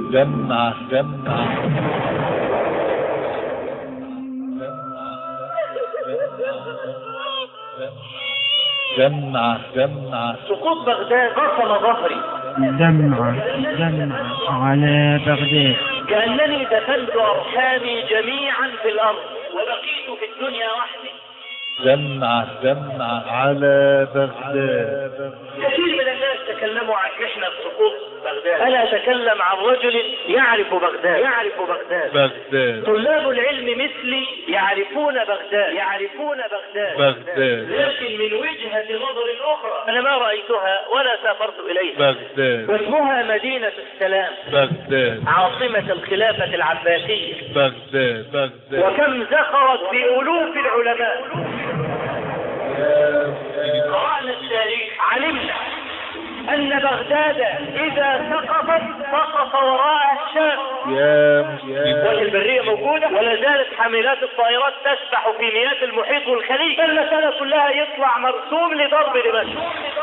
جمع سقوط بغداد قسم ظهري. دمع على بغداد. كأنني دفنت أرحامي جميعا في الأرض وبقيت في الدنيا وحدي. جمع على بغداد. كثير من الناس تكلموا عن محنة سقوط بغداد. أنا أتكلم عن رجل يعرف بغداد. طلاب العلم مثلي يعرفون بغداد. لكن من وجهة نظر أخرى أنا ما رأيتها ولا سافرت إليها. واسمها مدينة السلام. عاصمة الخلافة العباسية. وكم زخرت بألوف العلماء. قرأنا التاريخ علمنا أن بغداد إذا سقط وراء الشام. والبرية موجودة ولا زالت حاملات الطائرات تسبح في مياه المحيط والخليج. المسألة كلها يطلع مرسوم لضرب دمشق.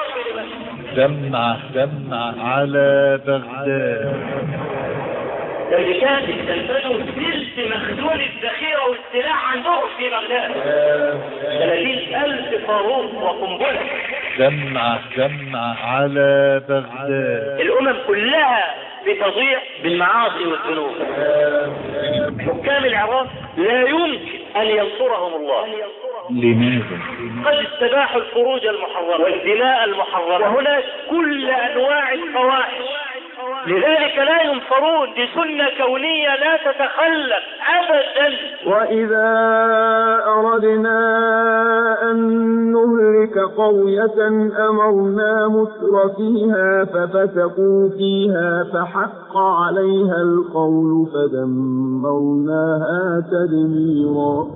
جمع على بغداد. اللي كانت تنفذوا ثلث مخزون الذخيرة والسلاح عندهم في بغداد. 30,000 صاروخ وقنبلة. جمع على بغداد. الأمم كلها بتضيع بالمعاصي والذنوب. حكام العراق لا يمكن أن ينصرهم الله. لماذا؟ قد استباحوا الفروج المحرمة والدماء المحرمة وهناك كل أنواع الفواحش. لذلك لا ينصرون. دي سنة كونية لا تتخلف أبدا. وإذا أردنا أن نهلك قرية أمرنا متر فيها ففسقوا فيها فحق عليها القول فدمرناها تدميرا.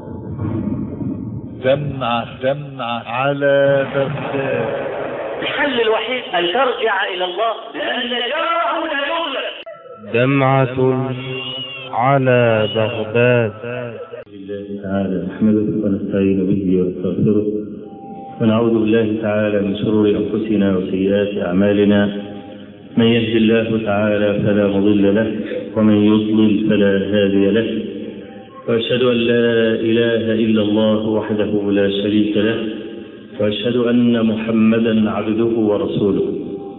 جمع على بغداد. الحل الوحيد أن ترجع إلى الله لأن جاره لا يغلب. دمعة على بغداد. لله تعالى نحمده ونستعين به ونستغفره ونعوذ بالله تعالى من شرور أنفسنا وسيئات أعمالنا. من يهد الله تعالى فلا مضل له ومن يضلل فلا هادي له. وأشهد أن لا إله إلا الله وحده لا شريك له وأشهد أن محمدا عبده ورسوله.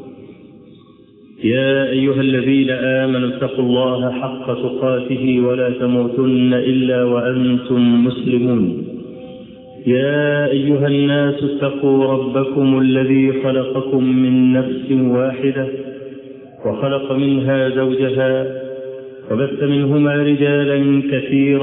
يا أيها الذين آمنوا اتقوا الله حق تقاته ولا تموتن إلا وأنتم مسلمون. يا أيها الناس اتقوا ربكم الذي خلقكم من نفس واحدة وخلق منها زوجها وبث منهما رجالا كثيرا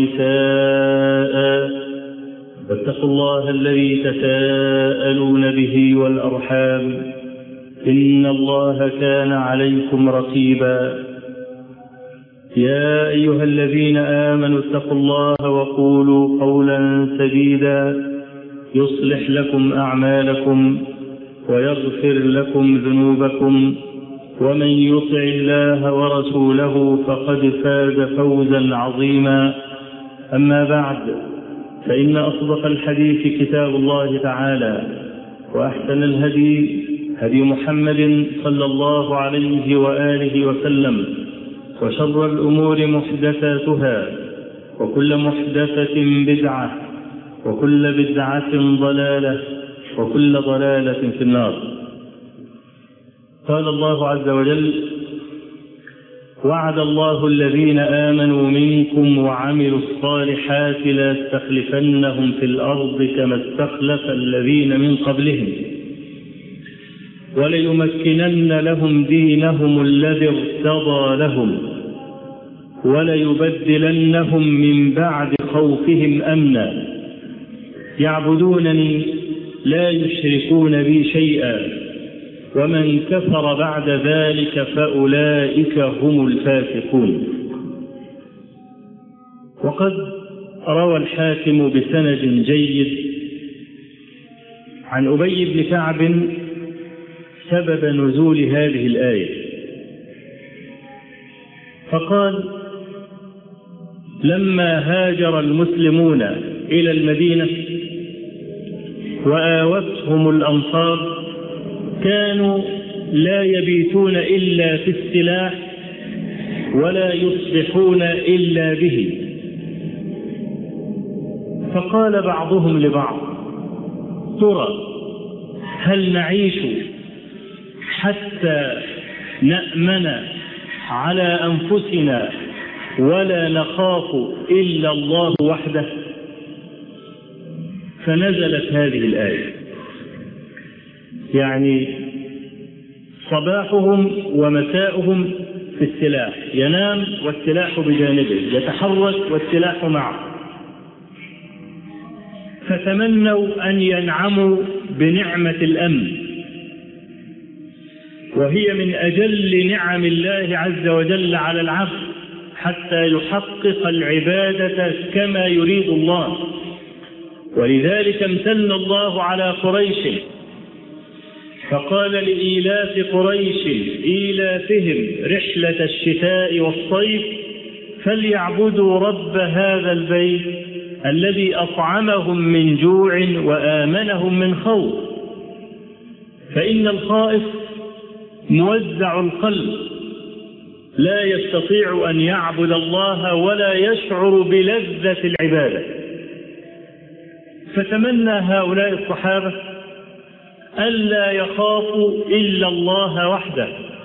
ونساء. واتقوا الله الذي تساءلون به والأرحام إن الله كان عليكم رقيبا. يا أيها الذين آمنوا اتقوا الله وقولوا قولا سديدا يصلح لكم أعمالكم ويغفر لكم ذنوبكم ومن يطع الله ورسوله فقد فاز فوزا عظيما. أما بعد فإن أصدق الحديث كتاب الله تعالى وأحسن الهدي هدي محمد صلى الله عليه وآله وسلم وشر الأمور محدثاتها وكل محدثة بدعة وكل بدعة ضلالة وكل ضلالة في النار. قال الله عز وجل: وعد الله الذين آمنوا منكم وعملوا الصالحات ليستخلفنهم في الأرض كما استخلف الذين من قبلهم وليمكنن لهم دينهم الذي ارتضى لهم وليبدلنهم من بعد خوفهم أمنا يعبدونني لا يشركون بي شيئا ومن كفر بعد ذلك فأولئك هم الفاسقون. وقد روى الحاكم بسند جيد عن أبي بن كعب سبب نزول هذه الآية، فقال: لما هاجر المسلمون إلى المدينة وآوتهم الأنصار كانوا لا يبيتون إلا في السلاح ولا يصبحون إلا به. فقال بعضهم لبعض: ترى هل نعيش حتى نأمن على أنفسنا ولا نخاف إلا الله وحده؟ فنزلت هذه الآية. يعني صباحهم ومساؤهم في السلاح، ينام والسلاح بجانبه، يتحرك والسلاح معه. فتمنوا أن ينعموا بنعمة الأمن، وهي من أجل نعم الله عز وجل على العبد حتى يحقق العبادة كما يريد الله. ولذلك امتن الله على قريش فقال: لإيلاف قريش إيلافهم رحلة الشتاء والصيف فليعبدوا رب هذا البيت الذي أطعمهم من جوع وآمنهم من خوف. فإن الخائف موزع القلب، لا يستطيع أن يعبد الله ولا يشعر بلذة العبادة. فتمنى هؤلاء الصحابة ألا يخافوا إلا الله وحده،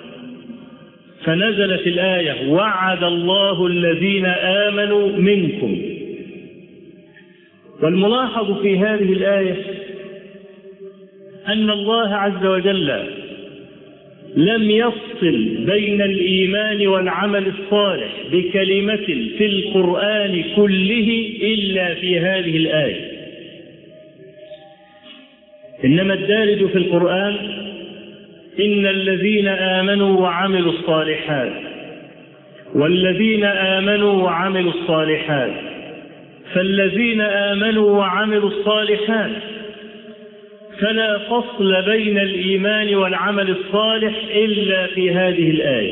فنزلت الآية: وعد الله الذين آمنوا منكم. والملاحظ في هذه الآية أن الله عز وجل لم يفصل بين الإيمان والعمل الصالح بكلمة في القرآن كله إلا في هذه الآية. إنما الدارج في القرآن: إن الذين آمنوا وعملوا الصالحات، والذين آمنوا وعملوا الصالحات، فالذين آمنوا وعملوا الصالحات. فلا فصل بين الإيمان والعمل الصالح إلا في هذه الآية.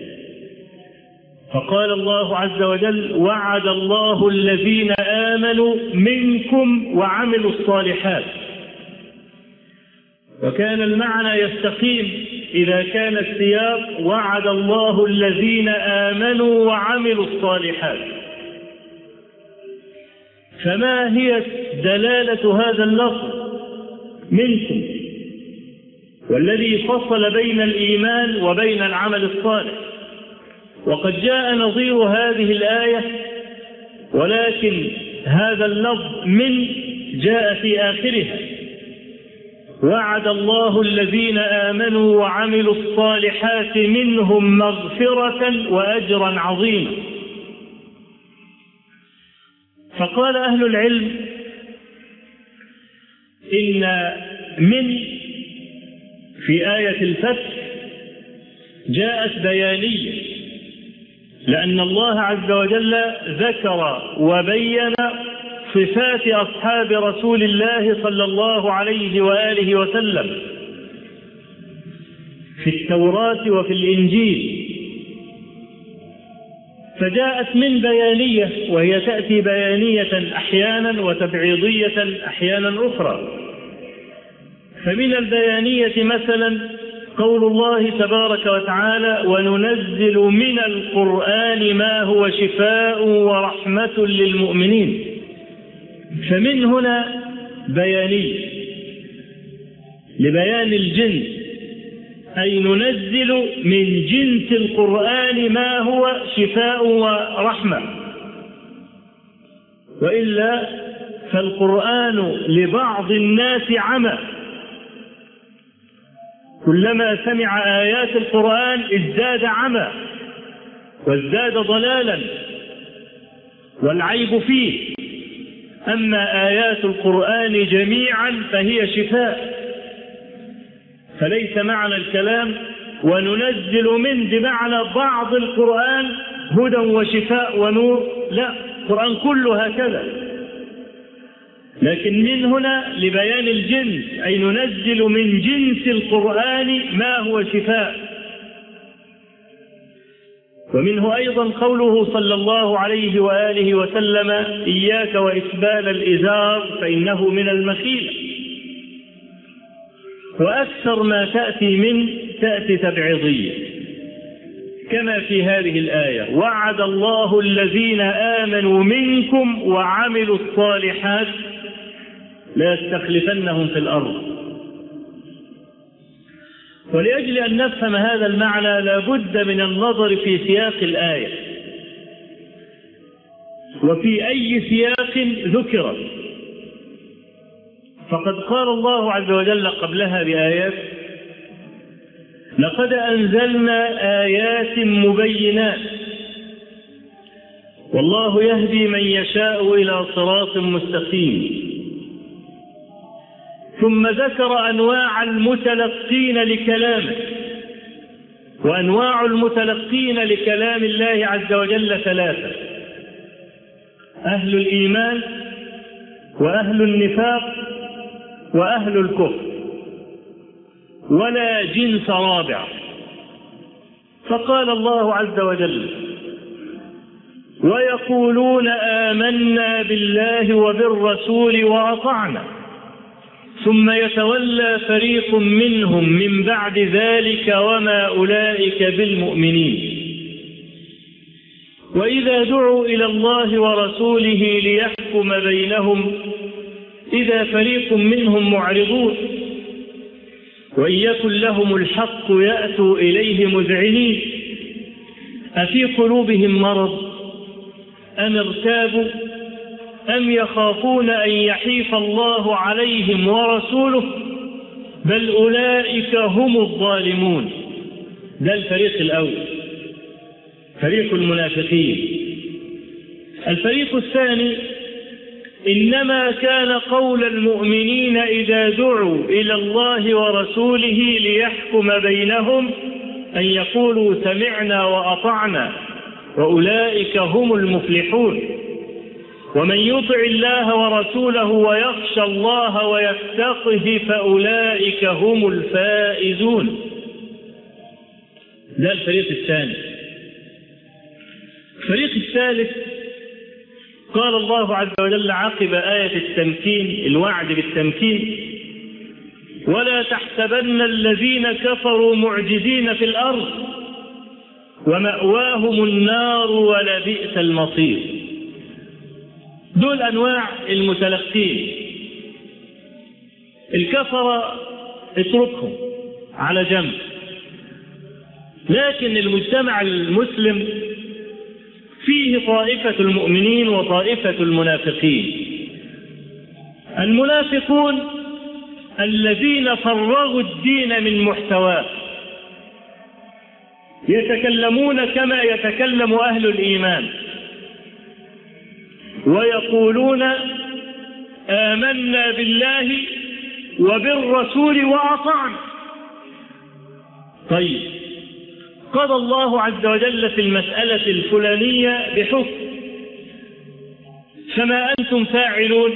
فقال الله عز وجل: وعد الله الذين آمنوا منكم وعملوا الصالحات. وكان المعنى يستقيم إذا كان السياق: وعد الله الذين آمنوا وعملوا الصالحات. فما هي دلالة هذا اللفظ منكم، والذي فصل بين الإيمان وبين العمل الصالح؟ وقد جاء نظير هذه الآية، ولكن هذا اللفظ من جاء في آخرها: وعد الله الذين آمنوا وعملوا الصالحات منهم مغفرة وأجرا عظيما. فقال أهل العلم إن من في آية الفتح جاءت بيانية، لأن الله عز وجل ذكر وبين صفات أصحاب رسول الله صلى الله عليه وآله وسلم في التوراة وفي الإنجيل، فجاءت من بيانية، وهي تأتي بيانية أحيانا وتبعيضية أحيانا أخرى. فمن البيانية مثلا قول الله تبارك وتعالى: وننزل من القرآن ما هو شفاء ورحمة للمؤمنين. فمن هنا بيانية لبيان الجنس، أي ننزل من جنس القرآن ما هو شفاء ورحمة. وإلا فالقرآن لبعض الناس عمى، كلما سمع آيات القرآن ازداد عمى وازداد ضلالا، والعيب فيه. أما آيات القرآن جميعا فهي شفاء. فليس معنى الكلام وننزل من بمعنى بعض القرآن هدى وشفاء ونور، لا، القرآن كله هكذا. لكن من هنا لبيان الجنس، أي ننزل من جنس القرآن ما هو شفاء. ومنه أيضا قوله صلى الله عليه وآله وسلم: إياك وإسبال الإزار فإنه من المخيلة. وأكثر ما تأتي تأتي تبعيضية، كما في هذه الآية: وعد الله الذين آمنوا منكم وعملوا الصالحات ليستخلفنهم في الأرض. ولأجل أن نفهم هذا المعنى لا بد من النظر في سياق الآية وفي أي سياق ذكرت. فقد قال الله عز وجل قبلها بآيات: لقد أنزلنا آيات مبينات والله يهدي من يشاء إلى صراط مستقيم. ثم ذكر أنواع المتلقين لكلامه، وأنواع المتلقين لكلام الله عز وجل ثلاثة: أهل الإيمان وأهل النفاق وأهل الكفر، ولا جنس رابع. فقال الله عز وجل: ويقولون آمنا بالله وبالرسول وأطعنا ثم يتولى فريق منهم من بعد ذلك وما أولئك بالمؤمنين. وإذا دعوا إلى الله ورسوله ليحكم بينهم إذا فريق منهم معرضون وإن يكن لهم الحق يأتوا إليه مذعنين أفي قلوبهم مرض أم ارتابوا أم يخافون أن يحيف الله عليهم ورسوله بل أولئك هم الظالمون. ده الفريق الأول، فريق المنافقين. الفريق الثاني: إنما كان قول المؤمنين إذا دعوا إلى الله ورسوله ليحكم بينهم أن يقولوا سمعنا وأطعنا وأولئك هم المفلحون. ومن يطع الله ورسوله ويخشى الله ويتقه فأولئك هم الفائزون. ده الفريق الثاني. الفريق الثالث قال الله عز وجل عقب آية التمكين، الوعد بالتمكين: ولا تحسبن الذين كفروا معجزين في الأرض ومأواهم النار ولبئس المصير. دول أنواع المتلقين. الكفر اتركهم على جنب، لكن المجتمع المسلم فيه طائفة المؤمنين وطائفة المنافقين. المنافقون الذين فرغوا الدين من محتواه، يتكلمون كما يتكلم أهل الإيمان ويقولون آمنا بالله وبالرسول وأطعنا. طيب، قضى الله عز وجل في المسألة الفلانية بحكم، فما أنتم فاعلون؟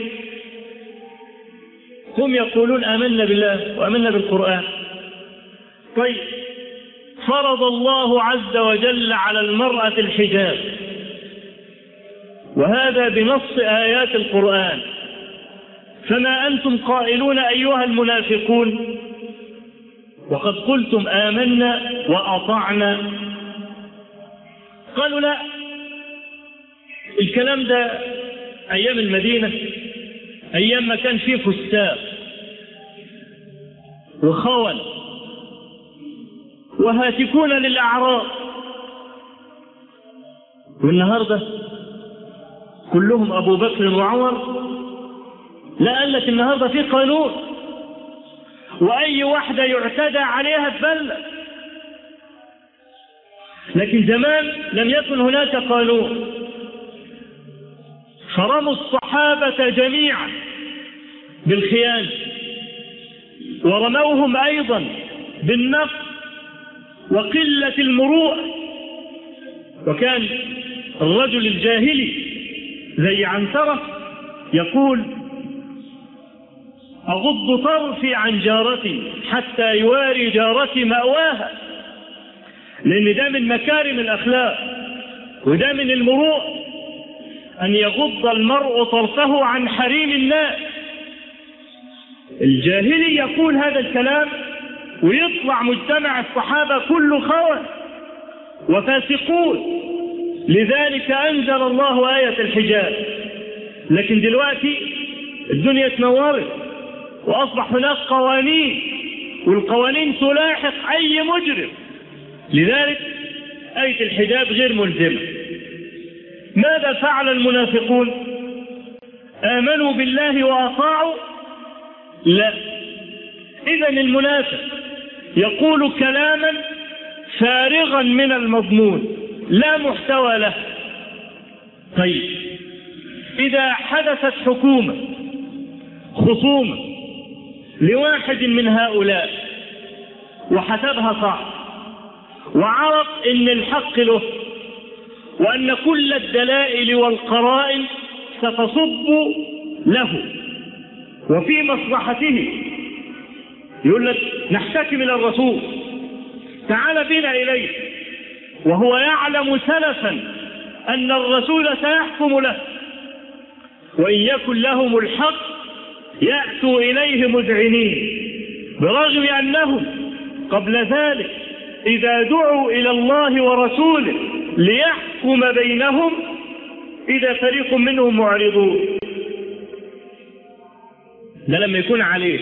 هم يقولون آمنا بالله وآمنا بالقرآن. طيب، فرض الله عز وجل على المرأة الحجاب، وهذا بنص آيات القرآن، فما أنتم قائلون أيها المنافقون؟ وقد قلتم آمنا وأطعنا. قالوا لا، الكلام ده أيام المدينة، أيام ما كان فيه فساق وخول وهاتكون للأعراض، والنهاردة كلهم أبو بكر وعمر. لا، قال لك النهاردة في قانون، وأي واحدة يعتدى عليها تبلغ. لكن زمان لم يكن هناك قانون، فرموا الصحابة جميعا بالخيانة، ورموهم أيضا بالنقص وقلة المروءة. وكان الرجل الجاهلي زي عنترة يقول: أغض طرفي عن جارتي حتى يواري جارتي مأواها، لأن ده من مكارم الأخلاق وده من المروءة، أن يغض المرء طرفه عن حريم الناس. الجاهلي يقول هذا الكلام ويطلع مجتمع الصحابة كله خوى وفاسقون. لذلك أنزل الله آية الحجاب. لكن دلوقتي الدنيا اتنورت وأصبح هناك قوانين، والقوانين تلاحق أي مجرم. لذلك آية الحجاب غير ملزمة. ماذا فعل المنافقون؟ آمنوا بالله وأطاعوا؟ لا. إذن المنافق يقول كلاما فارغا من المضمون لا محتوى له. طيب، إذا حدثت حكومة خصومة لواحد من هؤلاء وحسبها صح وعرف إن الحق له وأن كل الدلائل والقرائن ستصب له وفي مصلحته، يقول لك نحتكم إلى الرسول، تعال بنا إليه، وهو يعلم سلفا أن الرسول سيحكم له، وإن يكن لهم الحق يأتوا إليه مذعنين، برغم أنهم قبل ذلك إذا دعوا إلى الله ورسوله ليحكم بينهم إذا فريق منهم معرضون. ده لما يكون عليه.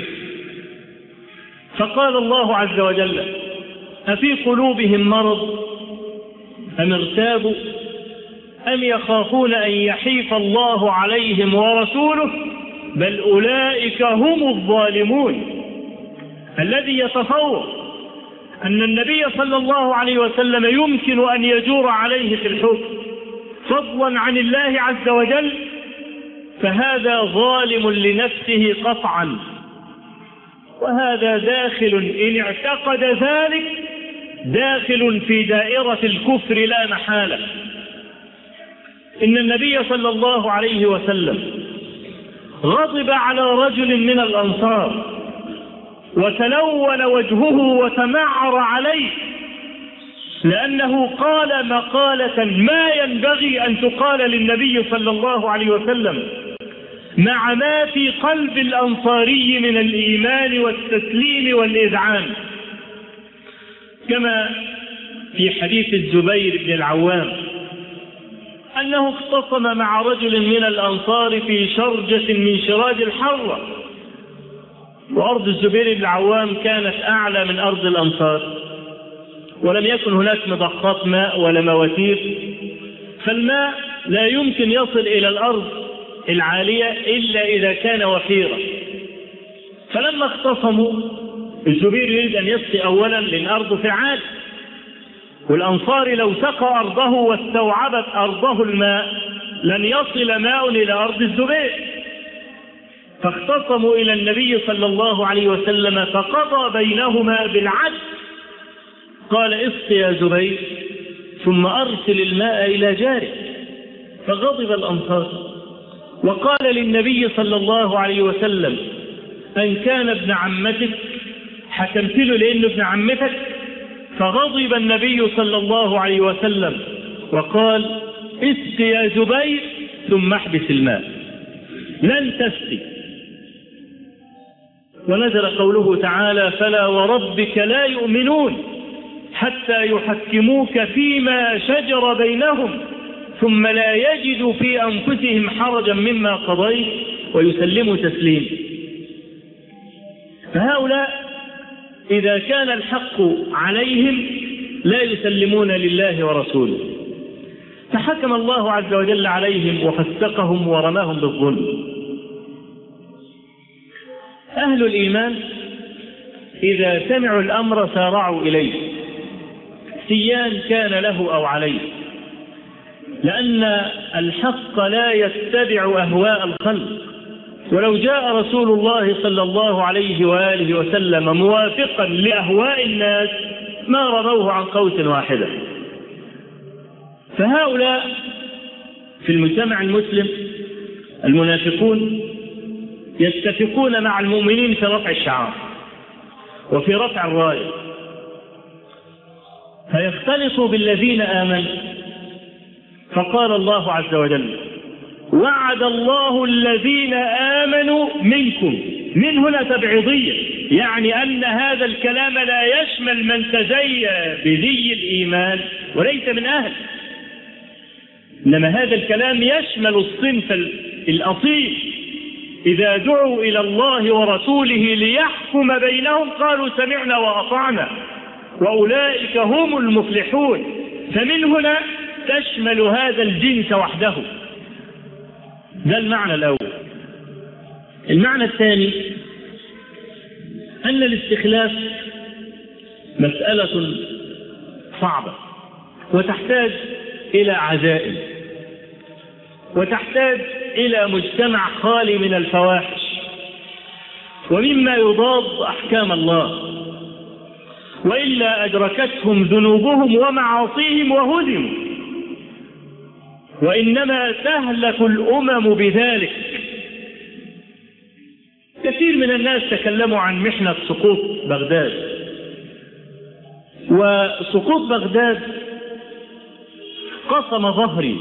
فقال الله عز وجل: أفي قلوبهم مرض أم ارتابوا أم يخافون أن يحيف الله عليهم ورسوله بل أولئك هم الظالمون. الذي يتصور أن النبي صلى الله عليه وسلم يمكن أن يجور عليه في الحكم فضلا عن الله عز وجل فهذا ظالم لنفسه قطعا، وهذا داخل إن اعتقد ذلك داخل في دائرة الكفر لا محالة. إن النبي صلى الله عليه وسلم غضب على رجل من الأنصار وتلون وجهه وتمعر عليه لأنه قال مقالة ما ينبغي أن تقال للنبي صلى الله عليه وسلم مع ما في قلب الأنصاري من الإيمان والتسليم والإذعان، كما في حديث الزبير بن العوام أنه اختصم مع رجل من الأنصار في شرجة من شراج الحرة، وأرض الزبير بن العوام كانت أعلى من أرض الأنصار، ولم يكن هناك مضخات ماء ولا مواتير، فالماء لا يمكن يصل إلى الأرض العالية إلا إذا كان وفيرا. فلما اختصموا الزبير يريد أن يسقي أولا لأن أرضه في عالي، والأنصار لو سقى أرضه واستوعبت أرضه الماء لن يصل ماء إلى أرض الزبير. فاختصموا إلى النبي صلى الله عليه وسلم فقضى بينهما بالعدل، قال: اسق يا زبير ثم أرسل الماء إلى جارك. فغضب الأنصار وقال للنبي صلى الله عليه وسلم: أن كان ابن عمتك حكمت له لأنه ابن عمتك؟ فغضب النبي صلى الله عليه وسلم وقال: اسق يا زبير ثم احبس الماء، لن تسقي. ونزل قوله تعالى: فلا وربك لا يؤمنون حتى يحكموك فيما شجر بينهم ثم لا يجدوا في أنفسهم حرجا مما قضيت ويسلموا تسليم. فهؤلاء إذا كان الحق عليهم لا يسلمون لله ورسوله، فحكم الله عز وجل عليهم وفسقهم ورماهم بالظلم. أهل الإيمان إذا سمعوا الأمر سارعوا إليه سيان كان له أو عليه، لأن الحق لا يتبع أهواء الخلق، ولو جاء رسول الله صلى الله عليه وآله وسلم موافقا لأهواء الناس ما رموه عن قوس واحدة. فهؤلاء في المجتمع المسلم المنافقون يتفقون مع المؤمنين في رفع الشعار وفي رفع الراية، فيختلطوا بالذين آمنوا. فقال الله عز وجل: وعد الله الذين آمنوا منكم. من هنا تبعيضية، يعني أن هذا الكلام لا يشمل من تزيى بذي الإيمان وليس من أهل. إنما هذا الكلام يشمل الصنف الأصيل، إذا دعوا إلى الله ورسوله ليحكم بينهم قالوا سمعنا وأطعنا وأولئك هم المفلحون. فمن هنا تشمل هذا الجنس وحده. ده المعنى الأول. المعنى الثاني أن الاستخلاف مسألة صعبة وتحتاج إلى عزائم وتحتاج إلى مجتمع خالي من الفواحش ومما يضاد أحكام الله، وإلا أدركتهم ذنوبهم ومعاصيهم وهدموا. وإنما تهلك الأمم بذلك. كثير من الناس تكلموا عن محنة سقوط بغداد، وسقوط بغداد قصم ظهري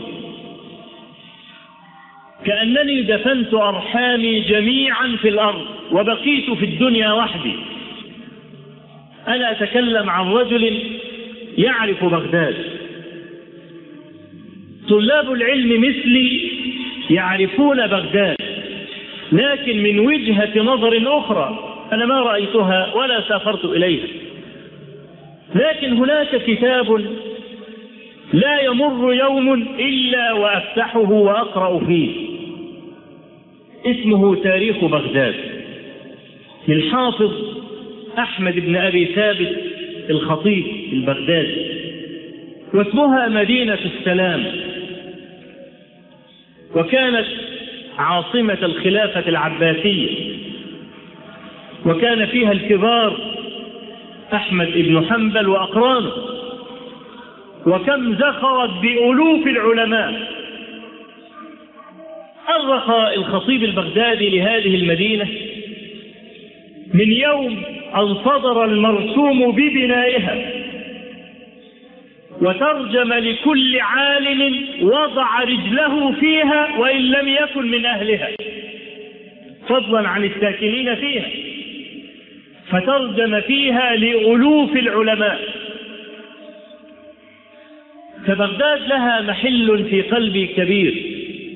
كأنني دفنت أرحامي جميعا في الأرض وبقيت في الدنيا وحدي. أنا أتكلم عن رجل يعرف بغداد. طلاب العلم مثلي يعرفون بغداد، لكن من وجهة نظر أخرى أنا ما رأيتها ولا سافرت إليها. لكن هناك كتاب لا يمر يوم إلا وأفتحه وأقرأ فيه، اسمه تاريخ بغداد للحافظ أحمد بن أبي ثابت الخطيب البغدادي، واسمها مدينة السلام، وكانت عاصمة الخلافة العباسية، وكان فيها الكبار أحمد بن حنبل وأقرانه، وكم زخرت بألوف العلماء. أرخ الخطيب البغدادي لهذه المدينة من يوم أن صدر المرسوم ببنائها، وترجم لكل عالم وضع رجله فيها وإن لم يكن من أهلها، فضلا عن الساكنين فيها، فترجم فيها لألوف العلماء. فبغداد لها محل في قلبي كبير.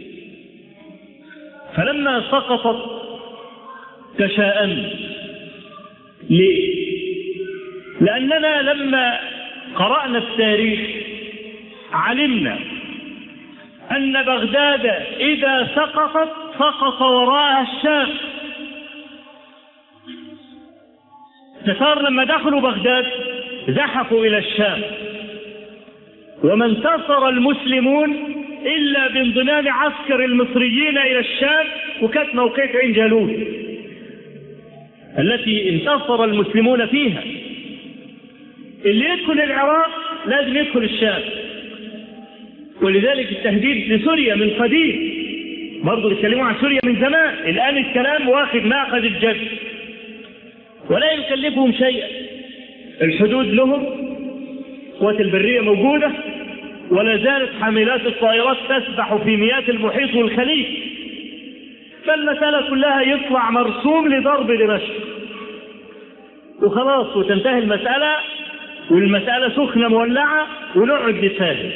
فلما سقطت تشاءمت. ليه؟ لأننا لما قرأنا التاريخ علمنا أن بغداد إذا سقطت سقط وراءها الشام. التتار لما دخلوا بغداد زحفوا إلى الشام، وما انتصر المسلمون إلا بانضمام عسكر المصريين إلى الشام، وكانت موقعة عين جالوت التي انتصر المسلمون فيها. اللي يدخل العراق لازم يدخل الشام، ولذلك التهديد لسوريا من قديم، برضو يتكلموا عن سوريا من زمان. الآن الكلام واخد مأخذ الجد ولا يكلفهم شيئا. الحدود لهم، قوات البرية موجودة، ولا زالت حاملات الطائرات تسبح في مياه المحيط والخليج. فالمسألة كلها يطلع مرسوم لضرب دمشق وخلاص، وتنتهي المسألة، والمسألة سخنة مولعة ونقعد نتفاهم.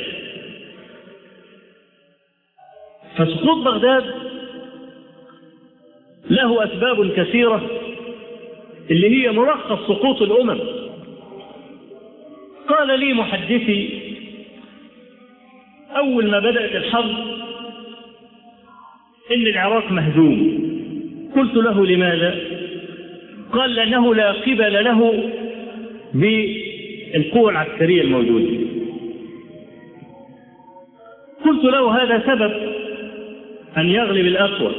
فسقوط بغداد له أسباب كثيرة اللي هي ملخص سقوط الأمم. قال لي محدثي أول ما بدأت الحرب إن العراق مهزوم. قلت له لماذا؟ قال لأنه لا قبل له بالقوة العسكرية الموجودة. قلت له هذا سبب أن يغلب الأقوى،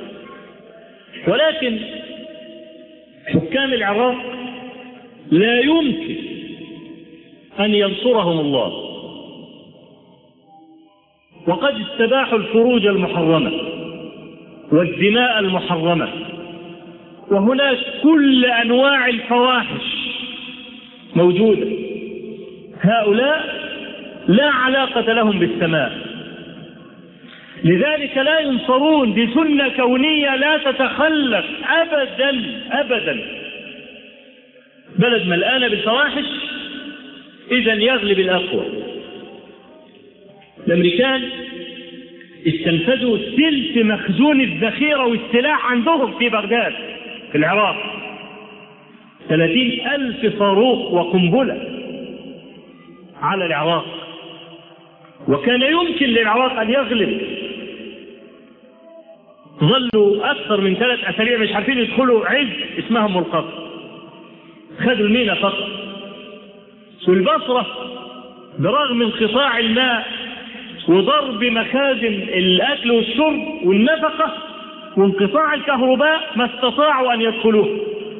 ولكن حكام العراق لا يمكن أن ينصرهم الله، وقد استباحوا الفروج المحرمة والدماء المحرمة، وهناك كل أنواع الفواحش موجودة. هؤلاء لا علاقة لهم بالسماء، لذلك لا ينصرون بسنة كونية لا تتخلف أبدا أبدا. بلد ملآنة بالفواحش، إذن يغلب الأقوى. الأمريكان استنفذوا ثلث مخزون الذخيرة والسلاح عندهم في بغداد في العراق، 30,000 صاروخ وقنبلة على العراق، وكان يمكن للعراق أن يغلب. ظلوا أكثر من 3 أسابيع مش عارفين يدخلوا عز اسمها أم القصر، خدوا المينا فقط. والبصرة برغم انقطاع الماء وضرب مخازن الأكل والشرب والنفقة وانقطاع الكهرباء ما استطاعوا أن يدخلوه.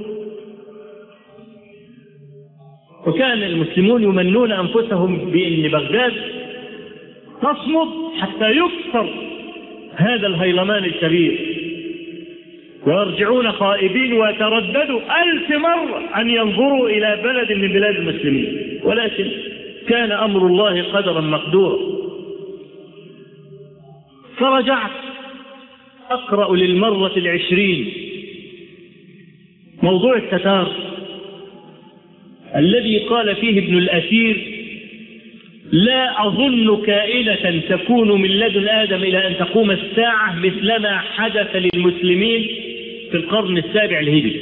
وكان المسلمون يمنون أنفسهم بأن بغداد تصمد حتى يكسر هذا الهيلمان الكبير، ويرجعون خائبين ويترددوا 1000 مرة أن ينظروا إلى بلد من بلاد المسلمين، ولكن كان أمر الله قدرا مقدورا. فرجعت أقرأ للمرة 20 موضوع التتار الذي قال فيه ابن الأثير: لا أظن كائنة تكون من لدن آدم إلى أن تقوم الساعة مثلما حدث للمسلمين في القرن 7 الهجري.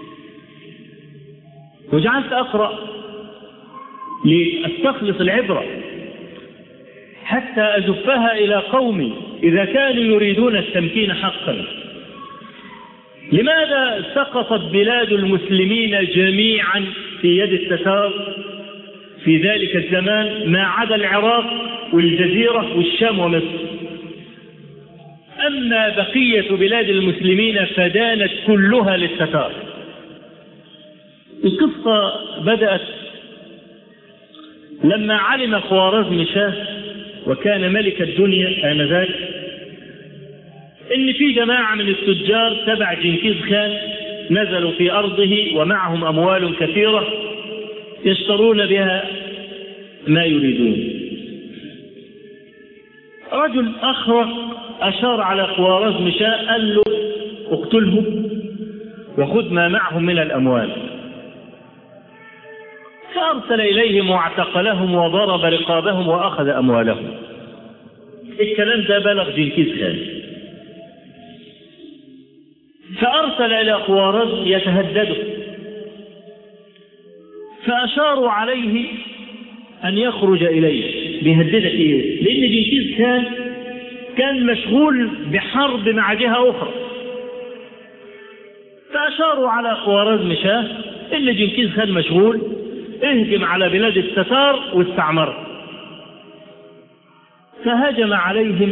وجعلت أقرأ لأستخلص العبرة حتى أزفها إلى قومي إذا كانوا يريدون التمكين حقا. لماذا سقطت بلاد المسلمين جميعا في يد التتار في ذلك الزمان ما عدا العراق والجزيرة والشام ومصر؟ أما بقية بلاد المسلمين فدانت كلها للتتار. القصة بدأت لما علم خوارزم شاه وكان ملك الدنيا آنذاك إن في جماعة من التجار تبع جنكيز خان نزلوا في أرضه ومعهم أموال كثيرة يشترون بها ما يريدون. رجل أخرق أشار على خوارزم شاه قال له: اقتلهم وخذ ما معهم من الأموال. فأرسل إليهم واعتقلهم وضرب رقابهم وأخذ أموالهم. الكلام ده بلغ جنكيز خان، فأرسل إلى خوارزم يتهدده، فأشاروا عليه أن يخرج إليه. بيهددك إيه؟ لأن جنكيز خان كان مشغول بحرب مع جهة أخرى. فأشاروا على خوارزم شاه إن جنكيز خان مشغول، اهجم على بلاد التتار واستعمرها. فهجم عليهم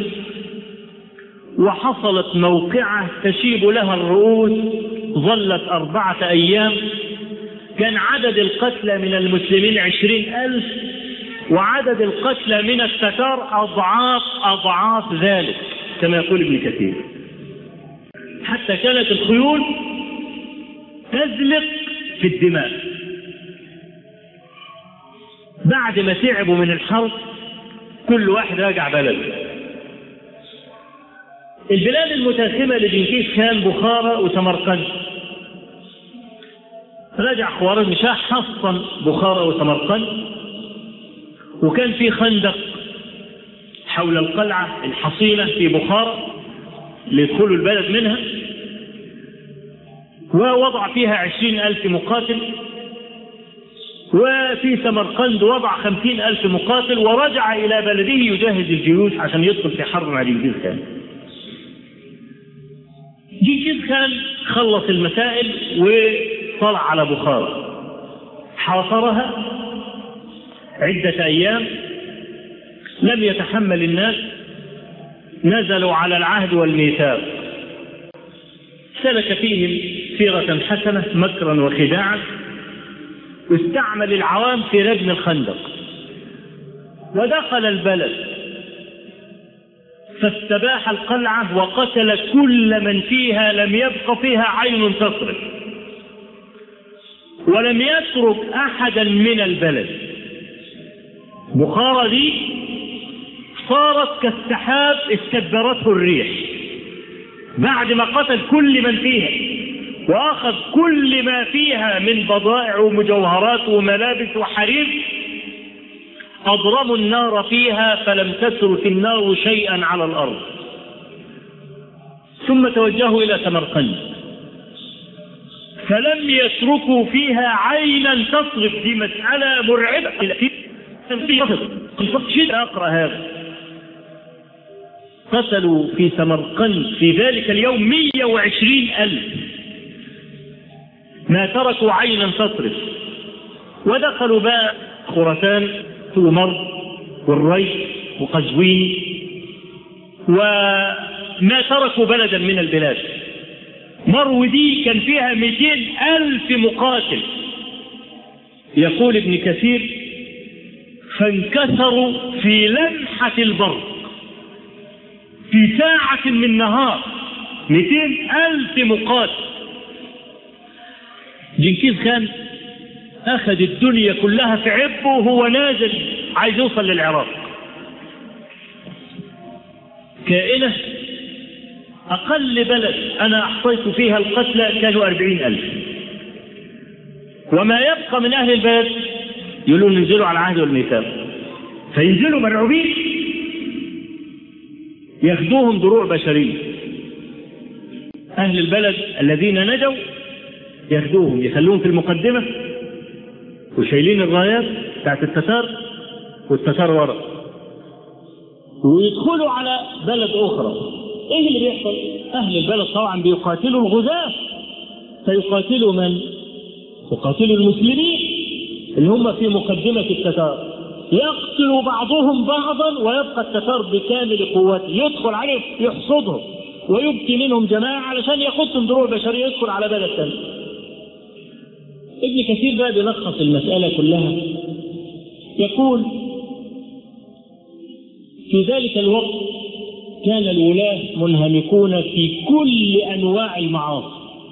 وحصلت موقعة تشيب لها الرؤوس، ظلت 4 أيام. كان عدد القتلى من المسلمين 20,000، وعدد القتلى من التتار أضعاف ذلك كما يقول ابن كثير، حتى كانت الخيول تزلق في الدماء. بعد ما تعبوا من الحرب كل واحد راجع بلده. البلاد المتاخمة لجنكيز خان بخارى وسمرقند. رجع خوارزم شاه حصن بخارى وسمرقند، وكان في خندق حول القلعة الحصينة في بخارى ليدخلوا البلد منها، ووضع فيها 20,000 مقاتل، وفي سمرقند وضع 50,000 مقاتل، ورجع إلى بلده يجهز الجيوش عشان يدخل في حرب مع جنكيز خان. جنكيز خان خلص المسائل وطلع على بخارى، حاصرها عدة أيام، لم يتحمل الناس، نزلوا على العهد والميثاق، سلك فيهم سيرة حسنة مكرا وخداعا، واستعمل العوام في ردم الخندق، ودخل البلد فاستباح القلعة وقتل كل من فيها، لم يبق فيها عين تصرف، ولم يترك أحدا من البلد. بخارى دي صارت كالسحاب استدبرته الريح بعد ما قتل كل من فيها، وأخذ كل ما فيها من بضائع ومجوهرات وملابس وحرير، أضرموا النار فيها فلم تترك النار شيئا على الأرض. ثم توجهوا إلى سمرقند فلم يتركوا فيها عينا تصرف. دي مسألة مرعبة. أقرأ هذا. قتلوا في سمرقند في ذلك اليوم 120,000 ما تركوا عينا تصرف. ودخلوا بقى خراسان ومرو والري وقزوين، وما تركوا بلدا من البلاد. مرو دي كان فيها 200,000 مقاتل. يقول ابن كثير فانكسروا في لمحة البرق في ساعة من نهار. 200,000 مقاتل. جنكيز خان أخذ الدنيا كلها في عبه وهو نازل عايز يوصل للعراق. كائنة أقل بلد أنا أحصيت فيها القتلى كانوا 40,000، وما يبقى من أهل البلد يقولون ننزلوا على العهد والميثاق، فينزلوا مرعوبين ياخذوهم دروع بشرية. أهل البلد الذين نجوا ياخذوهم يخلوهم في المقدمة وشايلين الرايات بتاعت التتار والتتار ورا، ويدخلوا على بلد أخرى. إيه اللي بيحصل؟ أهل البلد طبعا بيقاتلوا الغزاة، فيقاتلوا من؟ يقاتلوا المسلمين اللي هم في مقدمة التتار. يقتل بعضهم بعضا ويبقى التتار بكامل قوته، يدخل عليهم يحصدهم ويبكي منهم جماعة علشان ياخدهم دروع بشرية يدخل على بلد ثاني. ابن كثير بقى بيلخص المسألة كلها، يقول في ذلك الوقت كان الولاة منهمكون في كل أنواع المعاصي،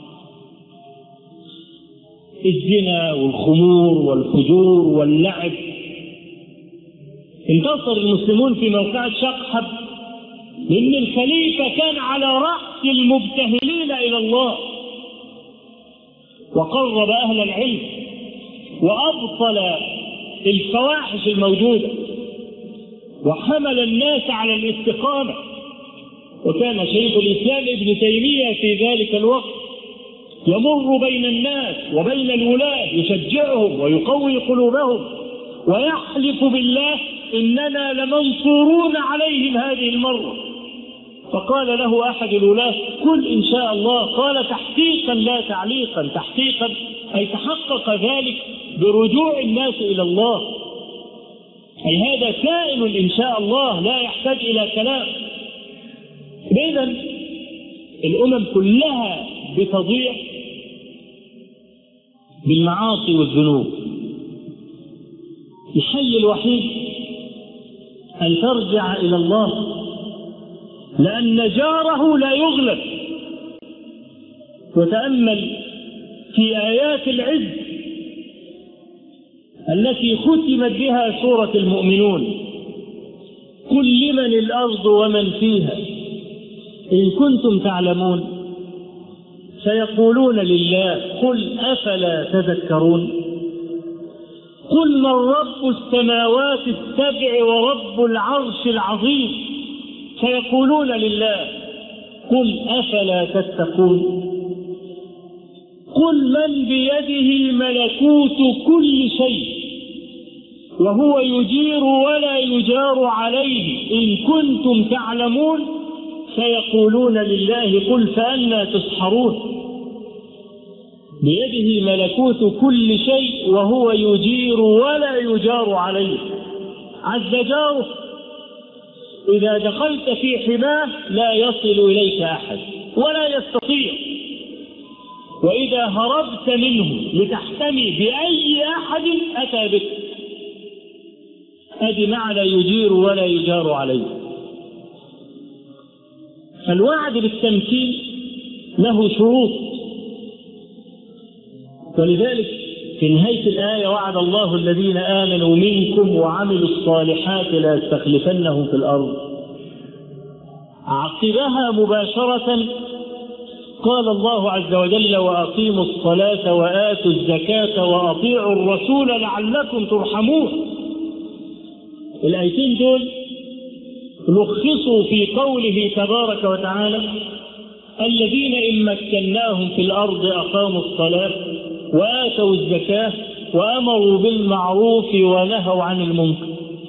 الزنا والخمور والفجور واللعب. انتصر المسلمون في موقعة شقحب لأن الخليفة كان على رأس المبتهلين إلى الله، وقرب أهل العلم وأبطل الفواحش الموجودة وحمل الناس على الاستقامة. وكان شيخ الإسلام ابن تيمية في ذلك الوقت يمر بين الناس وبين الولاة يشجعهم ويقوي قلوبهم ويحلف بالله إننا لمنصورون عليهم هذه المرة. فقال له أحد الولاة قل إن شاء الله، قال تحقيقا لا تعليقا. تحقيقا أي تحقق ذلك برجوع الناس إلى الله، أي هذا كائن إن شاء الله لا يحتاج إلى كلام. إذن الأمم كلها بتضيع بالمعاصي والذنوب. الحل الوحيد أن ترجع إلى الله، لأن جاره لا يغلب. وتأمل في آيات العز التي ختمت بها سورة المؤمنون: قل لمن الأرض ومن فيها إن كنتم تعلمون سيقولون لله قل أفلا تذكرون. قل من رب السماوات السبع ورب العرش العظيم سيقولون لله قل أفلا تتقون. قل من بيده ملكوت كل شيء وهو يجير ولا يجار عليه إن كنتم تعلمون سيقولون لله قل فأنى تسحرون. بيده ملكوت كل شيء وهو يجير ولا يجار عليه. عز جاره، إذا دخلت في حماه لا يصل إليك أحد ولا يستطيع، وإذا هربت منه لتحتمي بأي أحد أتى بك. أدي معنى يجير ولا يجار عليه. فالوعد بالتمكين له شروط، ولذلك في نهاية الآية وعد الله الذين آمنوا منكم وعملوا الصالحات لا يستخلفنهم في الأرض. عقبها مباشرة قال الله عز وجل وأقيموا الصلاة وآتوا الزكاة وأطيعوا الرسول لعلكم ترحمون. الآيتين دول لخصوا في قوله تبارك وتعالى: الذين إن مكناهم في الأرض أقاموا الصلاة وآتوا الزكاة وأمروا بالمعروف ونهوا عن المنكر.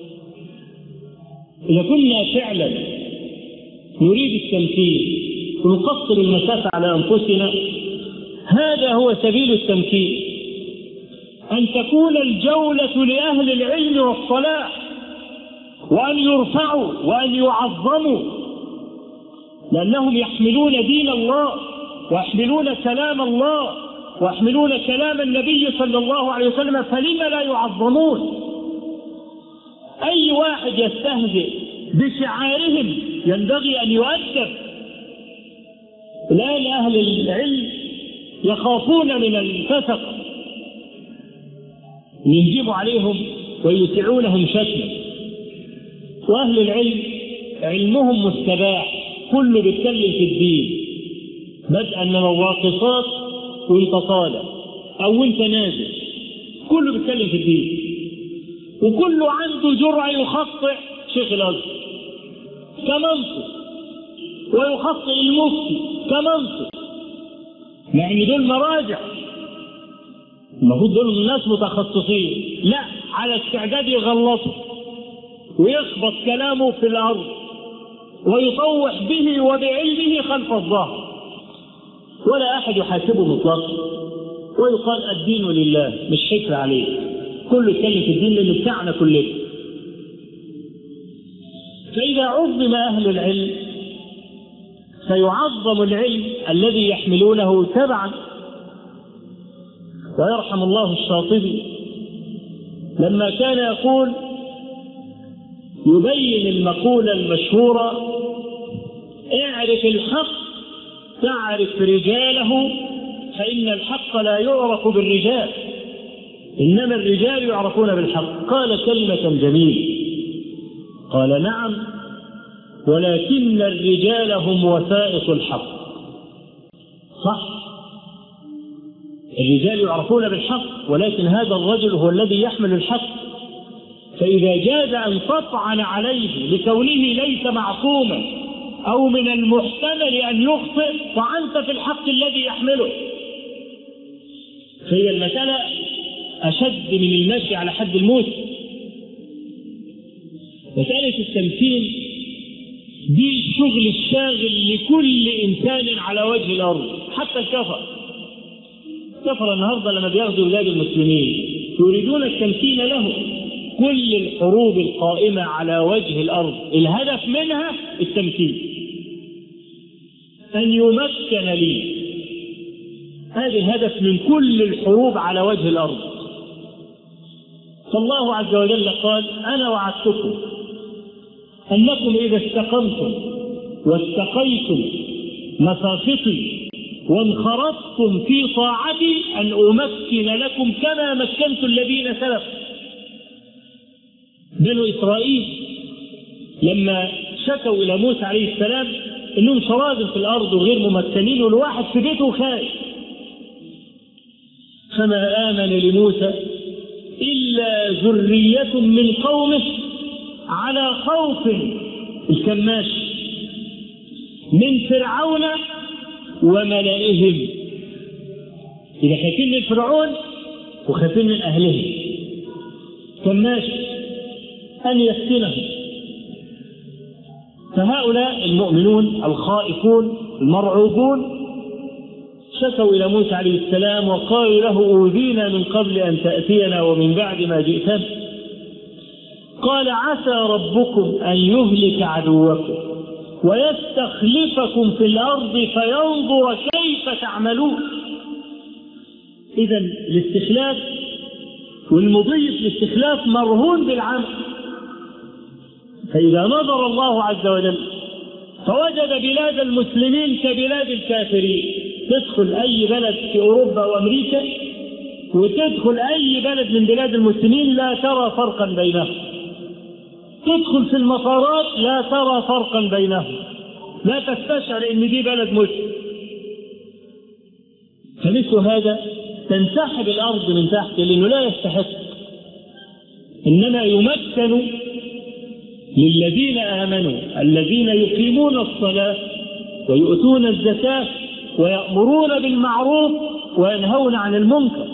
إذا كنا فعلا نريد التمكين ونقصر المسافة على أنفسنا، هذا هو سبيل التمكين، أن تكون الجولة لأهل العلم والصلاح، وأن يرفعوا وأن يعظموا، لأنهم يحملون دين الله ويحملون كلام الله ويحملون كلام النبي صلى الله عليه وسلم، فلم لا يعظمون؟ أي واحد يستهزئ بشعارهم ينبغي أن يؤدب. الآن أهل العلم يخافون من الفسق ينجب عليهم ويسعونهم شتما، وأهل العلم علمهم مستباح، كله بيتكلم في الدين، بدءا من الراقصات وانت طالع او انت نازل، كله بيتكلم في الدين، وكله عنده جرأة يخطئ شيخ الازهر كمنطق ويخطئ المفتي كمنطق، يعني دول مراجع، المفروض دول الناس متخصصين، لا، على استعداد يغلطوا ويخبط كلامه في الارض ويطوح به وبعلمه خلف الظهر، ولا احد يحاسبه مطلقا، ويقال الدين لله، مش حكر عليه، كله يتكلم في الدين اللي بتاعنا كلنا. فاذا عظم اهل العلم سيعظم العلم الذي يحملونه تبعا. ويرحم الله الشاطبي لما كان يقول يبين المقولة المشهورة: اعرف الحق تعرف رجاله، فإن الحق لا يعرف بالرجال، إنما الرجال يعرفون بالحق. قال كلمة جميلة، قال: نعم، ولكن الرجال هم وسائط الحق. صح، الرجال يعرفون بالحق، ولكن هذا الرجل هو الذي يحمل الحق، فإذا جاز أن تطعن عليه لكونه ليس معصوما أو من المحتمل أن يخطئ، طعنت في الحق الذي يحمله. فهي المسألة أشد من المشي على حد الموت. مسألة التمكين دي الشغل الشاغل لكل إنسان على وجه الأرض، حتى الكفر. الكفر النهارده لما بياخذوا بلاد المسلمين يريدون التمكين لهم. كل الحروب القائمة على وجه الأرض الهدف منها التمكين، أن يمكن لي. هذا الهدف من كل الحروب على وجه الأرض. فالله عز وجل قال: أنا وعدتكم أنكم إذا استقمتم واتقيتم مساخطي وانخرطتم في طاعتي أن أمكن لكم كما مكنت الذين سلفوا. بنو إسرائيل لما شكوا إلى موسى عليه السلام إنهم شراذم في الأرض وغير ممكنين والواحد في بيته خائف، فما آمن لموسى إلا ذرية من قومه على خوف الكماش من فرعون وملئهم. إذا خايفين من فرعون وخايفين من أهلهم، كماش أن يفتنهم. فهؤلاء المؤمنون الخائفون المرعوبون شكوا إلى موسى عليه السلام وقالوا له: أوذينا من قبل أن تأتينا ومن بعد ما جئتنا. قال: عسى ربكم أن يهلك عدوكم ويستخلفكم في الأرض فينظر كيف تعملون. إذا الاستخلاف والمضي في الاستخلاف مرهون بالعمل. فإذا نظر الله عز وجل فوجد بلاد المسلمين كبلاد الكافرين، تدخل أي بلد في أوروبا وأمريكا وتدخل أي بلد من بلاد المسلمين لا ترى فرقا بينهم، تدخل في المطارات لا ترى فرقا بينهم، لا تستشعر ان دي بلد مسلم. فمثل هذا تنسحب الارض من تحت لانه لا يستحق، انما يمكن للذين آمنوا الذين يقيمون الصلاة ويؤتون الزكاة ويأمرون بالمعروف وينهون عن المنكر.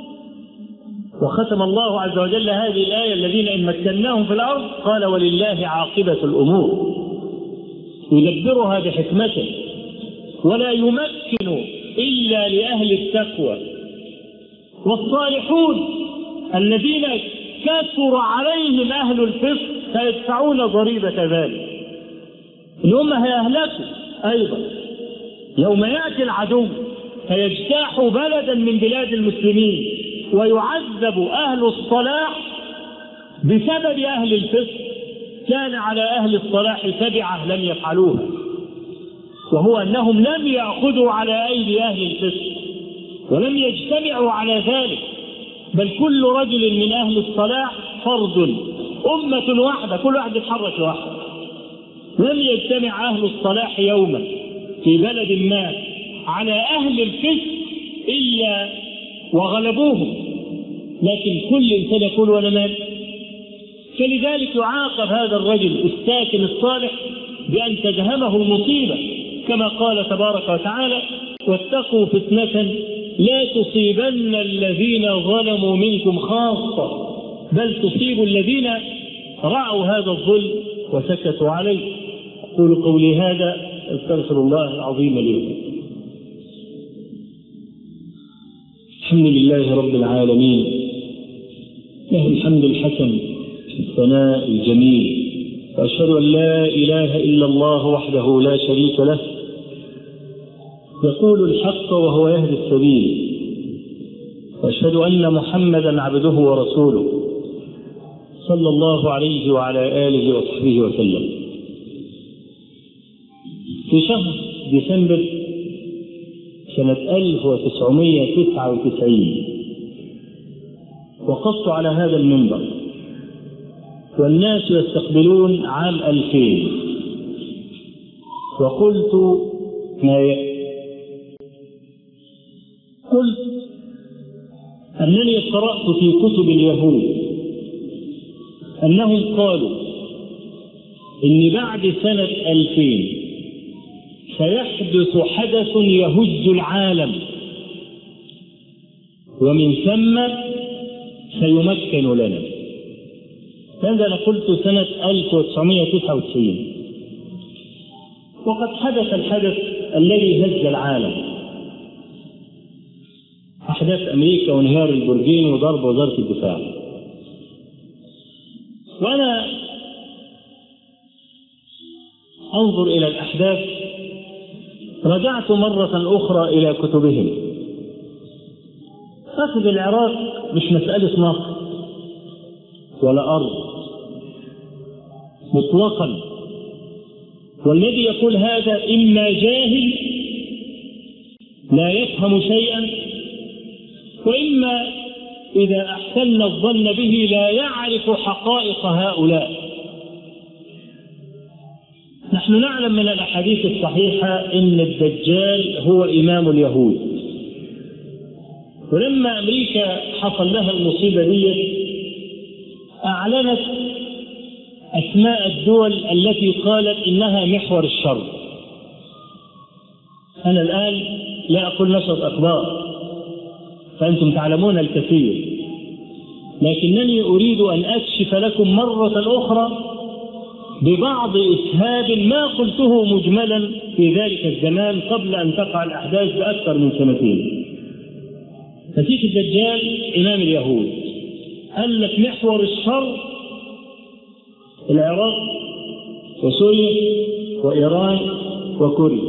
وختم الله عز وجل هذه الآية الذين إن مكناهم في الأرض قال ولله عاقبة الأمور، يدبرها بحكمته ولا يمكن إلا لأهل التقوى. والصالحون الذين كثر عليهم أهل الفسق سيدفعون ضريبة ذلك، هم هيهلكوا أيضا يوم يأتي العدو فيجتاح بلدا من بلاد المسلمين ويعذب أهل الصلاح بسبب أهل الفسق. كان على أهل الصلاح تبعة لم يفعلوها، وهو أنهم لم يأخذوا على أيدي أهل الفسق ولم يجتمعوا على ذلك، بل كل رجل من أهل الصلاح فرد، أمة واحدة، كل واحد يتحرك لوحده. لم يجتمع أهل الصلاح يوما في بلد ما على أهل الفسق إلا وغلبوهم، لكن كل إنسان يقول وأنا مالي. فلذلك يعاقب هذا الرجل الساكن الصالح بأن تدهمه المصيبة، كما قال تبارك وتعالى واتقوا فتنة لا تصيبن الذين ظلموا منكم خاصة بل تصيب الذين رأوا هذا الظلم وسكتوا عليه. أقول قولي هذا استغفر الله العظيم لي ولكم. الحمد لله رب العالمين، له الحمد الحسن الثناء الجميل، وأشهد أن لا إله إلا الله وحده لا شريك له يقول الحق وهو يهدي السبيل، وأشهد أن محمدا عبده ورسوله صلى الله عليه وعلى آله وصحبه وسلم. في شهر ديسمبر سنة 1999 وقفت على هذا المنبر والناس يستقبلون عام 2000 وقلت قلت أنني قرأت في كتب اليهود أنهم قالوا إن بعد سنة 2000 سيحدث حدث يهج العالم ومن ثم سيمكن لنا. هذا أنا قلت سنة 1999 وقد حدث الحدث الذي هز العالم، أحداث أمريكا وانهيار البرجين وضرب وزارة الدفاع. وأنا أنظر إلى الأحداث رجعت مرة أخرى إلى كتبهم. أخذ العراق مش مسألة نصر ولا أرض مطلقا، والذي يقول هذا إما جاهل لا يفهم شيئا، وإما إذا أحسن الظن به لا يعرف حقائق هؤلاء. نحن نعلم من الأحاديث الصحيحة إن الدجال هو إمام اليهود، ولما أمريكا حصل لها المصيبة دي أعلنت أسماء الدول التي قالت إنها محور الشر. أنا الآن لا أقول نشرة أخبار فأنتم تعلمون الكثير، لكنني أريد أن أكشف لكم مرة أخرى ببعض إسهاب ما قلته مجملا في ذلك الزمان قبل أن تقع الأحداث بأكثر من سنتين. مسيح الدجال إمام اليهود، قال لك محور الشر العراق وسوريا وإيران وكوريا.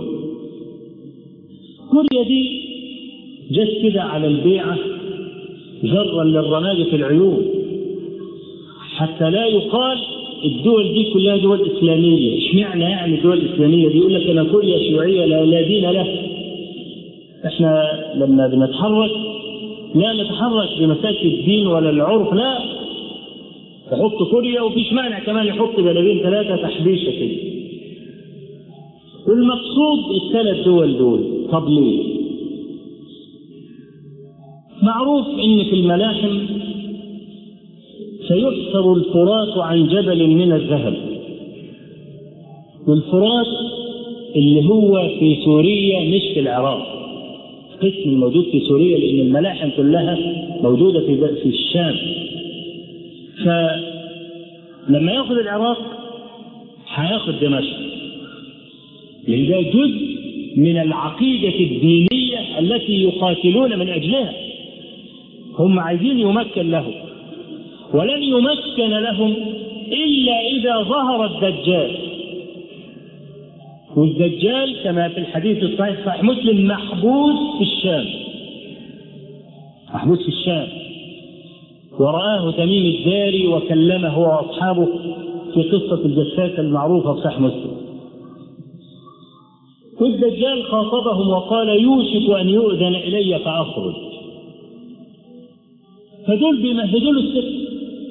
كوريا دي جت كده على البيعة جرا للرماد في العيون، حتى لا يقال الدول دي كلها دول إسلامية. اشمعنى يعني الدول الإسلامية دي؟ يقول لك أنا كوريا شيوعية لا دين له. احنا لما بنتحرك لا نتحرك بمساك الدين ولا العرف، لا يحط كوريا وفيش مانع كمان يحط بلدين ثلاثة تحبيشة كده. والمقصود الثلاث دول. طب ليه؟ معروف ان في الملاحم سيحصر الفرات عن جبل من الذهب، والفرات اللي هو في سوريا مش في العراق، قسم موجود في سوريا لأن الملاحم كلها موجودة في الشام. فلما يأخذ العراق هياخذ دمشق، لأن ده جزء من العقيدة الدينية التي يقاتلون من أجلها. هم عايزين يمكن لهم، ولن يمكن لهم إلا إذا ظهر الدجال. والدجال كما في الحديث الصحيح صحيح مسلم محبوس في الشام، محبوس في الشام، ورآه تميم الداري وكلمه هو وأصحابه في قصة الجساسة المعروفة في صحيح مسلم. والدجال خاطبهم وقال يوشك أن يؤذن إلي فأخرج. فدول بيمهدوا له السكة.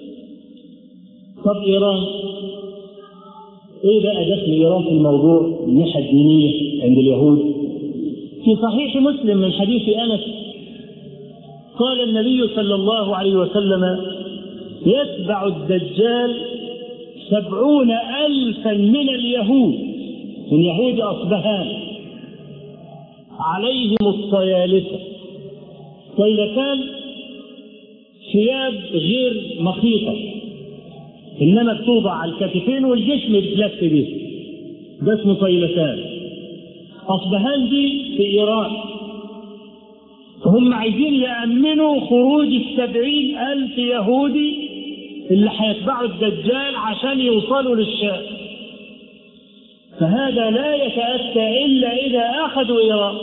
طب إيران إيه بقى دخل إيران في الموضوع من الناحية الدينية عند اليهود؟ في صحيح مسلم من حديث أنس قال النبي صلى الله عليه وسلم يتبع الدجال 70,000 من اليهود، من يهود أصبهان، عليهم الطيالسة، طيلتان ثياب غير مخيطة إنما توضع على الكتفين والجسم يتلف به، ده اسمه طيلتان. أصبهان دي في إيران، هم عايزين يأمنوا خروج 70,000 يهودي اللي هيتبعوا الدجال عشان يوصلوا للشام. فهذا لا يتأتى إلا إذا أخذوا إيران.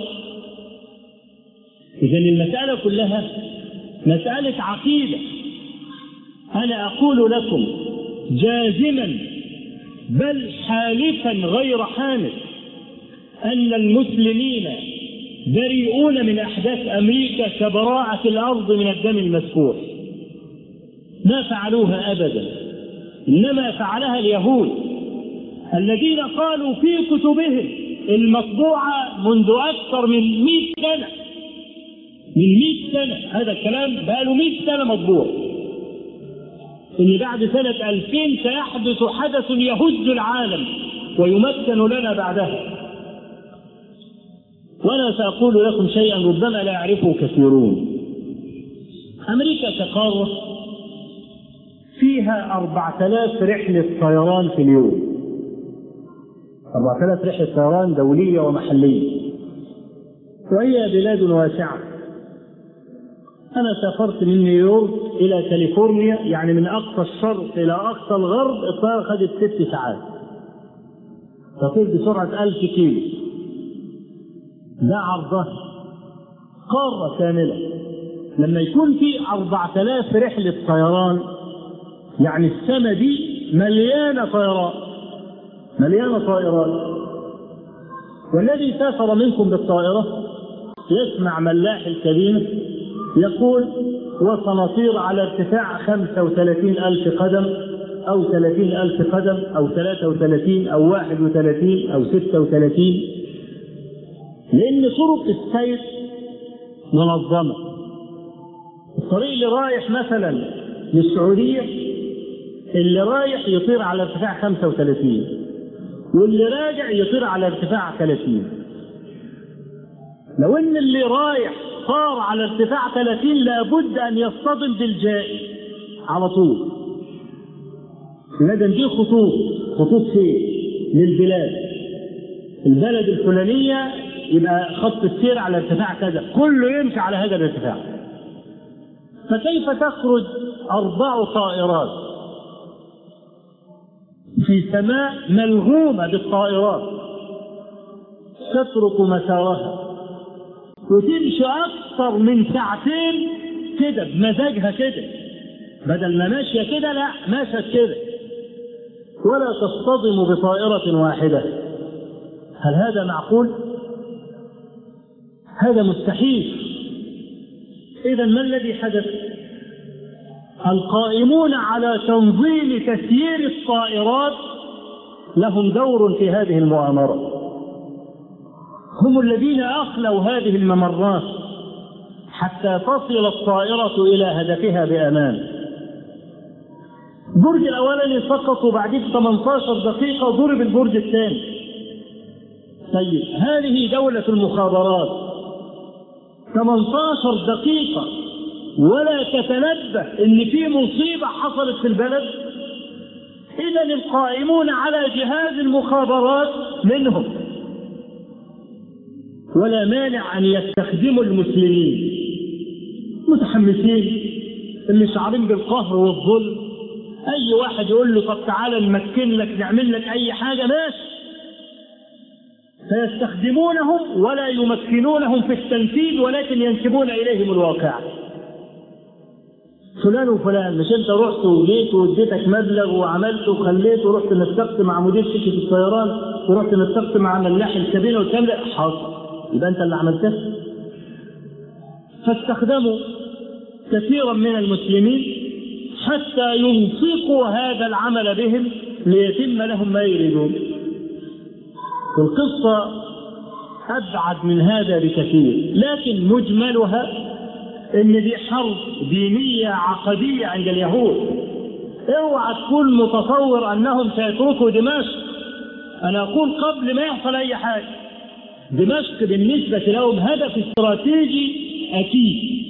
إذن المسألة كلها مسألة عقيدة. أنا أقول لكم جازما بل حالفا غير حانث أن المسلمين بريئون من أحداث أمريكا كبراءة الأرض من الدم المسفوح، ما فعلوها أبدا، إنما فعلها اليهود الذين قالوا في كتبهم المطبوعة منذ أكثر من 100 سنة، من 100 سنة، هذا الكلام بقاله 100 سنة مطبوع، إن بعد سنة 2000 سيحدث حدث يهز العالم ويمكن لنا بعدها. وأنا سأقول لكم شيئا ربما لا يعرفه كثيرون. أمريكا كقارة فيها 4000 رحلة طيران في اليوم، 4000 رحلة طيران دولية ومحلية، وهي بلاد واسعة. أنا سافرت من نيويورك إلى كاليفورنيا، يعني من أقصى الشرق إلى أقصى الغرب الطيارة خدت 6 ساعات، تطير بسرعة 1000 كيلو. ده عرضها قارة كاملة. لما يكون في 4000 رحلة طيران يعني السنة دي مليانة طيارات، مليانة طائرات. والذي سافر منكم بالطائرة يسمع ملاح الكبينة يقول وصناطير على ارتفاع 35,000 قدم أو 30,000 قدم أو 33 أو 31 أو 36، لأن طرق السير منظمة. الطريق اللي رايح مثلا للسعودية اللي رايح يطير على ارتفاع 35 واللي راجع يطير على ارتفاع 30. لو ان اللي رايح صار على ارتفاع 30 لابد ان يصطدم بالجائي على طول. لازم دي خطوط سير للبلاد، البلد الفلانية يبقى خط السير على ارتفاع كذا، كله يمشي على هذا الارتفاع. فكيف تخرج 4 طائرات في سماء ملغومة بالطائرات تترك مسارها وتمشي أكثر من 2 ساعة كده بمزاجها كده، بدل ما ماشية كده لا ماشية كده، ولا تصطدم بطائرة واحدة؟ هل هذا معقول؟ هذا مستحيل. إذا ما الذي حدث؟ القائمون على تنظيم تسيير الطائرات لهم دور في هذه المؤامرة، هم الذين أخلوا هذه الممرات حتى تصل الطائرة إلى هدفها بأمان. البرج الأولاني سقط وبعدين 18 دقيقة ضرب البرج الثاني. طيب هذه دولة المخابرات 18 دقيقة ولا تتنبه إن في مصيبة حصلت في البلد؟ إذن القائمون على جهاز المخابرات منهم، ولا مانع أن يستخدموا المسلمين متحمسين اللي شعرين بالقهر والظلم. أي واحد يقول له طب تعالى نمكن لك نعمل لك أي حاجة ماشي، فيستخدمونهم ولا يمكنونهم في التنفيذ ولكن ينسبون إليهم الواقع. فلان وفلان، مش انت رحت وجيت واديتك مبلغ وعملت وخليت ورحت نسقت مع مدير شركة الطيران ورحت نسقت مع ملاح الكابينة والكاملة؟ حاضر، يبقى انت اللي عملته. فاستخدموا كثيرا من المسلمين حتى ينطقوا هذا العمل بهم ليتم لهم ما يريدون. والقصة أبعد من هذا بكثير، لكن مجملها إن دي حرب دينية عقدية عند اليهود. اوعى تكون متصور أنهم سيتركوا دمشق. أنا أقول قبل ما يحصل أي حاجة، دمشق بالنسبة لهم هدف استراتيجي أكيد،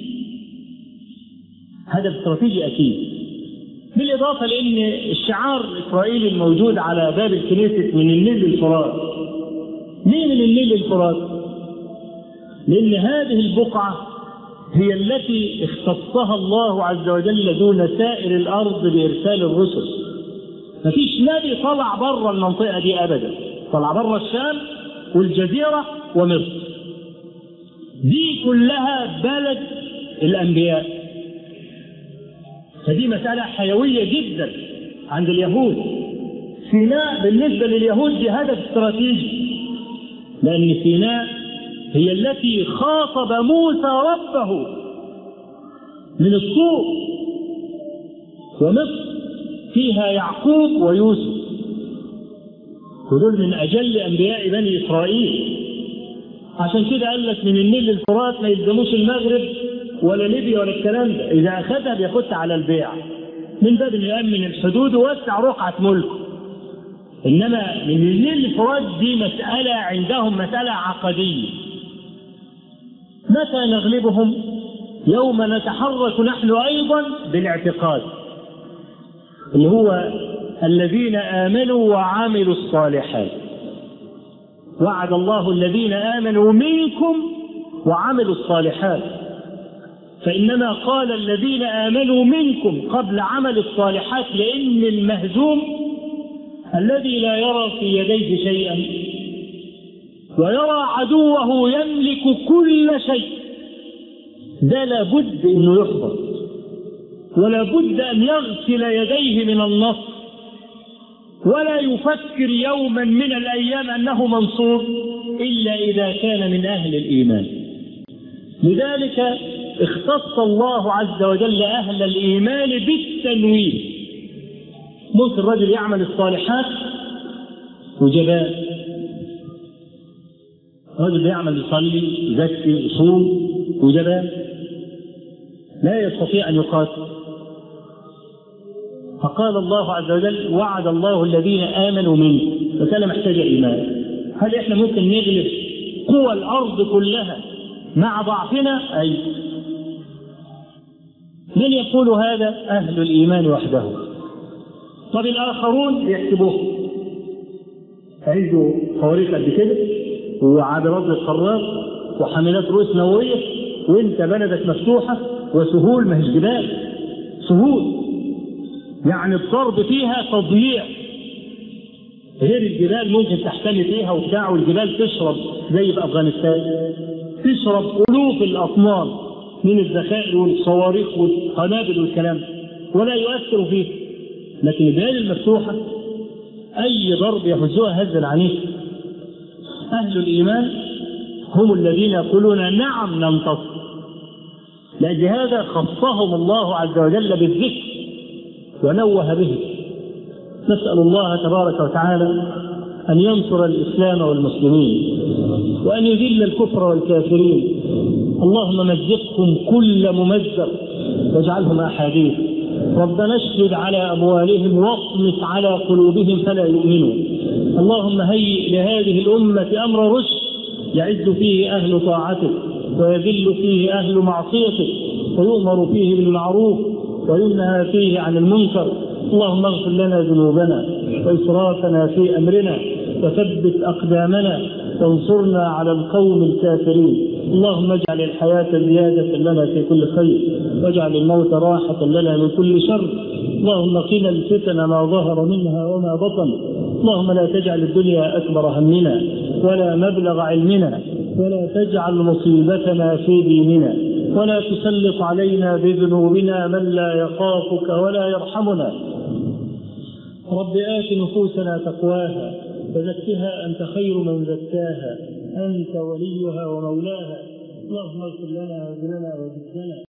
هدف استراتيجي أكيد. بالإضافة لأن الشعار الإسرائيلي الموجود على باب الكنيسة من النيل للفرات. ليه من النيل للفرات؟ لأن هذه البقعة هي التي اختصها الله عز وجل دون سائر الأرض بإرسال الرسل. مفيش نبي طلع بره المنطقة دي أبدا، طلع بره الشام والجزيرة ومصر. دي كلها بلد الأنبياء، فدي مسألة حيوية جدا عند اليهود. سيناء بالنسبة لليهود دي هدف استراتيجي، لأن سيناء هي التي خاطب موسى ربه من الطور، ومصر فيها يعقوب ويوسف، ودول من أجل أنبياء بني إسرائيل. عشان كده قال لك من النيل للفرات ما يلزموش المغرب ولا ليبيا ولا الكلام ده، إذا أخذها بياخدها على البيع من باب أن يأمن الحدود ووسع رقعة ملكه. إنما من النيل للفرات دي مسألة عندهم مسألة عقدية. متى نغلبهم؟ يوم نتحرك نحن أيضا بالاعتقاد اللي هو الذين آمنوا وعملوا الصالحات. وعد الله الذين آمنوا منكم وعملوا الصالحات، فإنما قال الذين آمنوا منكم قبل عمل الصالحات، لأن المهزوم الذي لا يرى في يديه شيئا ويرى عدوه يملك كل شيء، ده لابد أنه يحبط، ولا بد أن يغسل يديه من النصر، ولا يفكر يوما من الأيام أنه منصور إلا إذا كان من أهل الإيمان. لذلك اختص الله عز وجل أهل الإيمان بالتنوين. ممكن الرجل يعمل الصالحات وجبان، الرجل يعمل يصلي يزكي يصوم وجبان، لا يستطيع أن يقاتل. فقال الله عز وجل وعد الله الذين آمنوا منكم، فكان محتاج إيمان. هل إحنا ممكن نغلب قوى الأرض كلها مع ضعفنا؟ أي من يقول هذا؟ أهل الإيمان وحده. طب الآخرون يحسبوه، عنده خواريق قد كده وعابرات للقارات وحاملات رؤوس نووية، وانت بلدك مفتوحة وسهول، ما هيش جبال، سهول يعني الضرب فيها تضييع، غير الجبال ممكن تحتمي فيها وبتاع، والجبال تشرب زي في أفغانستان، تشرب ألوف الأطنان من الذخائر والصواريخ والقنابل والكلام ولا يؤثر فيه. لكن الجبال المفتوحة أي ضرب يهزوها هز العنيف. أهل الإيمان هم الذين يقولون نعم ننتصر، لأجل هذا خصهم الله عز وجل بالذكر ونوه به. نسأل الله تبارك وتعالى أن ينصر الإسلام والمسلمين وأن يذل الكفر والكافرين. اللهم مزقهم كل ممزق واجعلهم أحاديث، ربنا اشدد على أموالهم واطمس على قلوبهم فلا يؤمنوا. اللهم هيئ لهذه الأمة أمر رشد يعز فيه أهل طاعتك ويذل فيه أهل معصيتك ويؤمر فيه بالمعروف وينهى فيه عن المنكر. اللهم اغفر لنا ذنوبنا وإسرافنا في أمرنا وثبت أقدامنا وانصرنا على القوم الكافرين. اللهم اجعل الحياة زيادة لنا في كل خير واجعل الموت راحة لنا من كل شر. اللهم قنا الفتن ما ظهر منها وما بطن. اللهم لا تجعل الدنيا أكبر همنا ولا مبلغ علمنا ولا تجعل مصيبتنا في ديننا ولا تسلط علينا بذنوبنا من لا يخافك ولا يرحمنا. رب آت نفوسنا تقواها وزكها أنت خير من زكاها أنت وليها ومولاها. اللهم اغفر لنا وزدنا وزدنا.